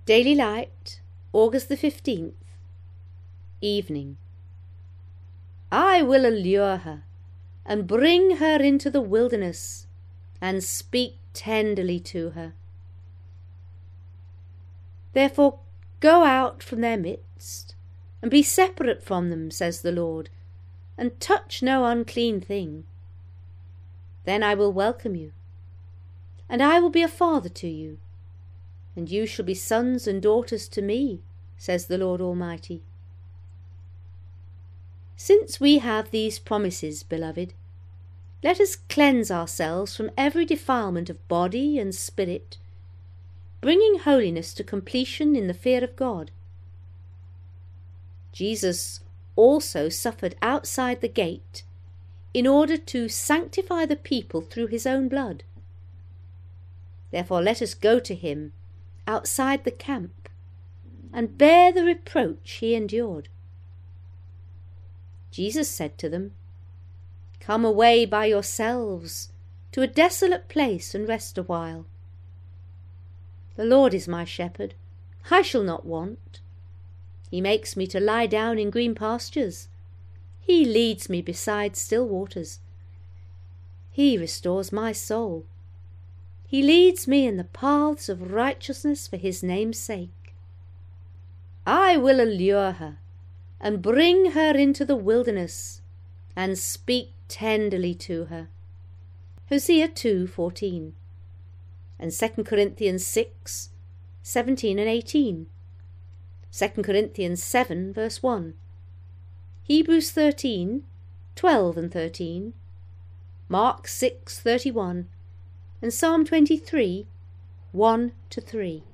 Daily Light, August the 15th, Evening. I will allure her, and bring her into the wilderness, and speak tenderly to her. Therefore go out from their midst, and be separate from them, says the Lord, and touch no unclean thing. Then I will welcome you, and I will be a father to you, and you shall be sons and daughters to me, says the Lord Almighty. Since we have these promises, beloved, let us cleanse ourselves from every defilement of body and spirit, bringing holiness to completion in the fear of God. Jesus also suffered outside the gate in order to sanctify the people through his own blood. Therefore let us go to him outside the camp and bear the reproach he endured. Jesus said to them, Come away by yourselves to a desolate place and rest a while. The Lord is my shepherd, I shall not want. He makes me to lie down in green pastures. He leads me beside still waters. He restores my soul. He leads me in the paths of righteousness for his name's sake. I will allure her, and bring her into the wilderness, and speak tenderly to her. Hosea 2:14, and 2 Corinthians 6:17 and 18, 2 Corinthians 7 verse 1, Hebrews 13:12 and 13, Mark 6:31, and Psalm 23:1 to 3.